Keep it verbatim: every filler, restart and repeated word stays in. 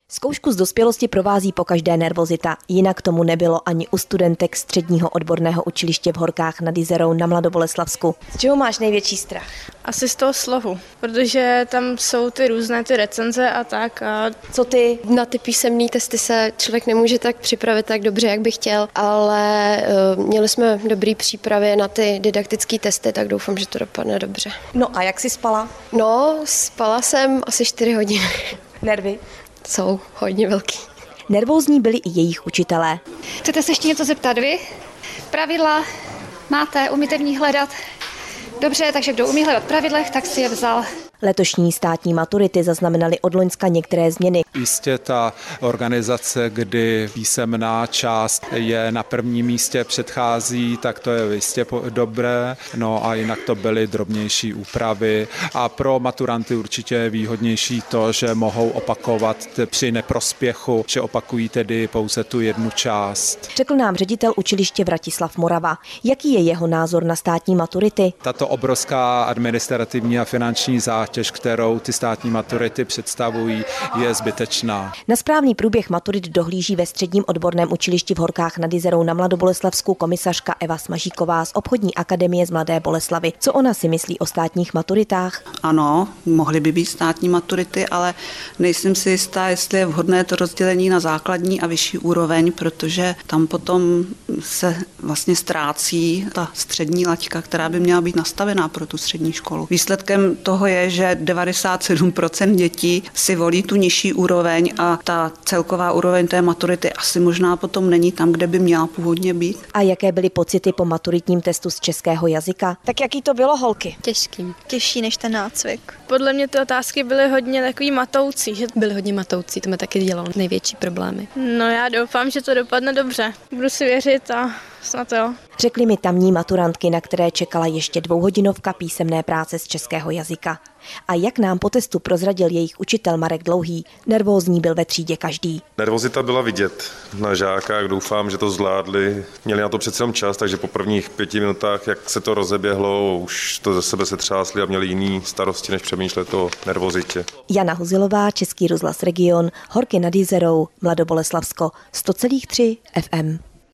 Zkoušku z dospělosti provází pokaždé nervozita, jinak tomu nebylo ani u studentek středního odborného učiliště v Horkách nad Jizerou na Mladoboleslavsku. Z čeho máš největší strach? Asi z toho slohu, protože tam jsou ty různé ty recenze a tak. A... Co ty? Na ty písemné testy se člověk nemůže tak připravit tak dobře, jak by chtěl, ale uh, měli jsme dobrý přípravy na ty didaktické testy, tak doufám, že to dopadne dobře. No a jak jsi spala? No, spala jsem asi čtyři hodiny. Nervy? Jsou hodně velký. Nervózní byli i jejich učitelé. Chcete se ještě něco zeptat vy? Pravidla máte, umíte v ní hledat? Dobře, takže kdo umí hledat pravidlech, tak si je vzal. Letošní státní maturity zaznamenaly od loňska některé změny. Jistě ta organizace, kdy písemná část je na prvním místě, předchází, tak to je jistě dobré. No a jinak to byly drobnější úpravy a pro maturanty určitě je výhodnější to, že mohou opakovat při neprospěchu, že opakují tedy pouze tu jednu část. Řekl nám ředitel učiliště Vratislav Morava. Jaký je jeho názor na státní maturity? Tato obrovská administrativní a finanční zátěž, kterou ty státní maturity představují, je zbytečná. Na správný průběh maturit dohlíží ve středním odborném učilišti v Horkách nad Jizerou na Mladoboleslavsku komisařka Eva Smažíková z obchodní akademie z Mladé Boleslavi. Co ona si myslí o státních maturitách? Ano, mohly by být státní maturity, ale nejsem si jistá, jestli je vhodné to rozdělení na základní a vyšší úroveň, protože tam potom se vlastně ztrácí ta střední laťka, která by měla být nastavená pro tu střední školu. Výsledkem toho je, že devadesát sedm procent dětí si volí tu nižší úroveň a ta celková úroveň té maturity asi možná potom není tam, kde by měla původně být. A jaké byly pocity po maturitním testu z českého jazyka? Tak jaký to bylo, holky? Těžký. Těžší než ten nácvik. Podle mě ty otázky byly hodně takový matoucí. Že... Byly hodně matoucí, to mi taky dělalo největší problémy. No já doufám, že to dopadne dobře. Budu si věřit a snad jo. Řekli mi tamní maturantky, na které čekala ještě dvouhodinovka písemné práce z českého jazyka. A jak nám po testu prozradil jejich učitel Marek Dlouhý, nervózní byl ve třídě každý. Nervozita byla vidět na žákách, doufám, že to zvládli. Měli na to přece jenom čas, takže po prvních pěti minutách, jak se to rozeběhlo, už to ze sebe se třásli a měli jiný starosti, než přemýšlet o nervozitě. Jana Huzilová, Český rozhlas Region, Horky nad Jizerou, Mladoboleslavsko, sto celá tři F M.